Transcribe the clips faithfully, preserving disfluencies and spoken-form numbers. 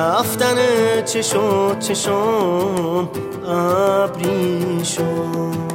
رفتن چشم چشم ابری شد.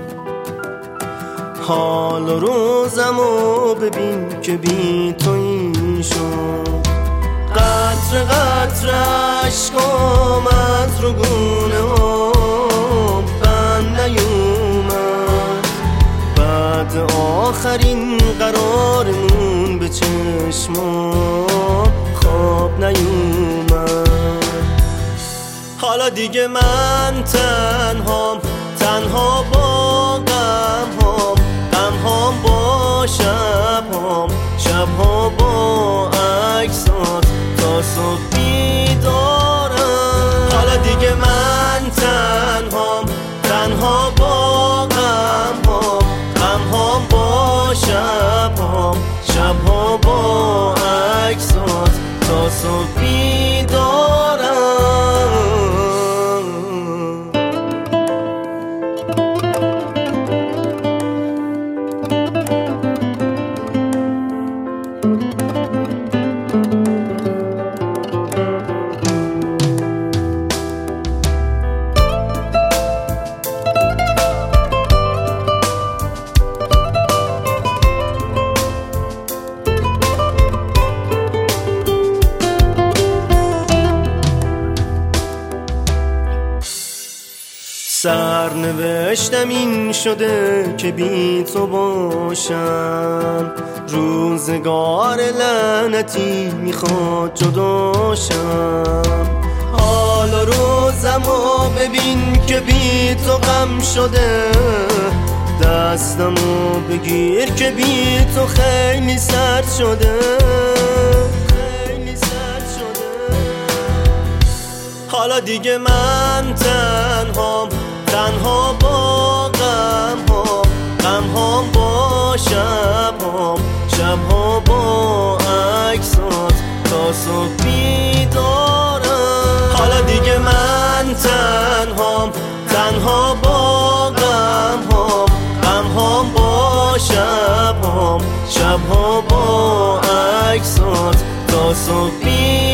حال و روزمو ببین که بی تو این شد. قطر قطر عشقام از رگونه هم بند نیومد. بعد آخرین قرارمون به چشمام خواب نیومد. حالا دیگه من تنهام، تنها با غم هام، غم هام با شب هام، شب ها با عکسات تا صبح بیدارم. حالا دیگه من تنهام، تنها با غم هام، غم هام با شب هام، شب ها با عکسات تا صبح بیدارم. سرنوشتم این شده که بی تو باشم. روزگار لعنتی میخواد جداشم. حال و روزمو ببین که بی تو غم شده. دستمو بگیر که بی تو خیلی سرد شده، خیلی سرد شده. حالا دیگه من تنهام، تنها با غم هام، غم هام با شب هام، شب ها با عکسات تا صبح بیدارم. حالا دیگه من تنهام، تنها با غم هام، غم هام با شب هام، شب ها با عکسات تا صبح بیدارم.